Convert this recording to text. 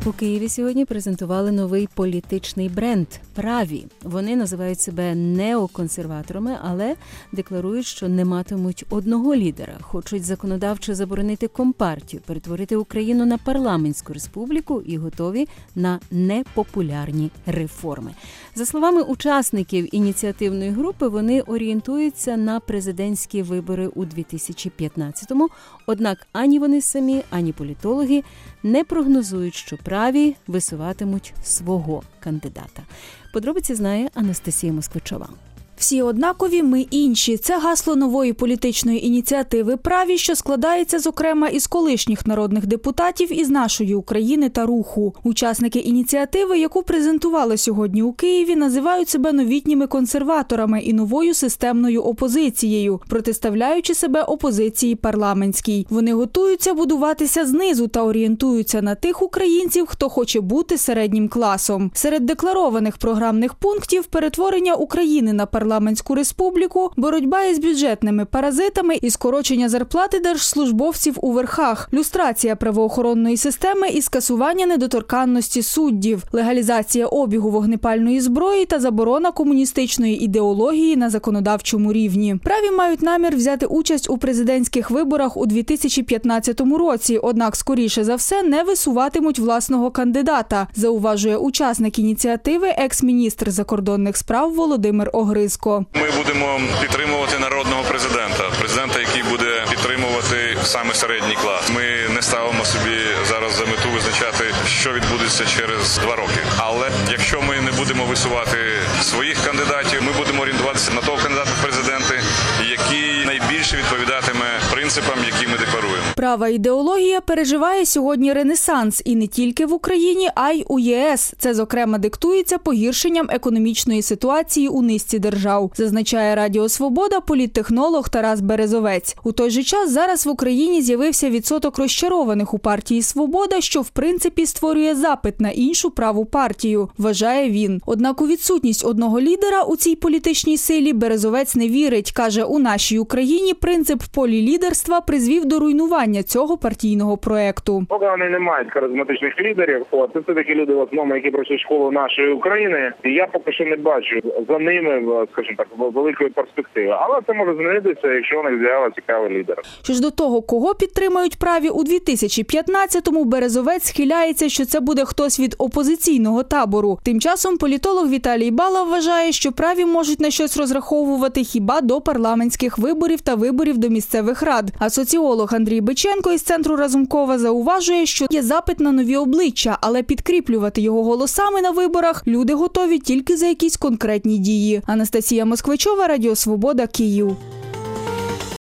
У Києві сьогодні презентували новий політичний бренд – «Праві». Вони називають себе неоконсерваторами, але декларують, що не матимуть одного лідера. Хочуть законодавчо заборонити компартію, перетворити Україну на парламентську республіку і готові на непопулярні реформи. За словами учасників ініціативної групи, вони орієнтуються на президентські вибори у 2015-му, однак ані вони самі, ані політологи не прогнозують, що праві висуватимуть свого кандидата. Подробиці знає Анастасія Москвичова. Всі однакові, ми інші. Це гасло нової політичної ініціативи «Праві», що складається, зокрема, із колишніх народних депутатів із нашої України та Руху. Учасники ініціативи, яку презентували сьогодні у Києві, називають себе новітніми консерваторами і новою системною опозицією, протиставляючи себе опозиції парламентській. Вони готуються будуватися знизу та орієнтуються на тих українців, хто хоче бути середнім класом. Серед декларованих програмних пунктів – перетворення України на парламентську республіку, боротьба із бюджетними паразитами і скорочення зарплати держслужбовців у верхах, люстрація правоохоронної системи і скасування недоторканності суддів, легалізація обігу вогнепальної зброї та заборона комуністичної ідеології на законодавчому рівні. Праві мають намір взяти участь у президентських виборах у 2015 році, однак, скоріше за все, не висуватимуть власного кандидата, зауважує учасник ініціативи екс-міністр закордонних справ Володимир Огризко. Ми будемо підтримувати народного президента, який буде підтримувати саме середній клас. Ми не ставимо собі зараз за мету визначати, що відбудеться через 2 роки. Але якщо ми не будемо висувати своїх кандидатів, ми будемо орієнтуватися на того кандидата в президенти, який найбільше відповідатиме принципам, які ми декларуємо. Права ідеологія переживає сьогодні ренесанс і не тільки в Україні, а й у ЄС. Це, зокрема, диктується погіршенням економічної ситуації у низці держав, зазначає Радіо Свобода політтехнолог Тарас Березовець. У той же час зараз в Україні з'явився відсоток розчарованих у партії «Свобода», що в принципі створює запит на іншу праву партію, вважає він. Однак у відсутність одного лідера у цій політичній силі Березовець не вірить. Каже, у нашій Україні принцип полілідерства призвів до руйнування цього партійного проекту. Поки вони не мають харизматичних лідерів, це все-таки люди в основному, які пройшли школу нашої України, і я поки що не бачу за ними, скажімо так, великої перспективи. Але це може змінитися, якщо у них з'явиться цікавий лідер. Що ж до того, кого підтримають праві у 2015-му, Березовець схиляється, що це буде хтось від опозиційного табору. Тим часом політолог Віталій Бала вважає, що праві можуть на щось розраховувати хіба до парламентських виборів та виборів до місцевих рад. А соціолог Андрій Биченко із Центру Разумкова зауважує, що є запит на нові обличчя, але підкріплювати його голосами на виборах люди готові тільки за якісь конкретні дії. Анастасія Москвичова, Радіо Свобода, Київ.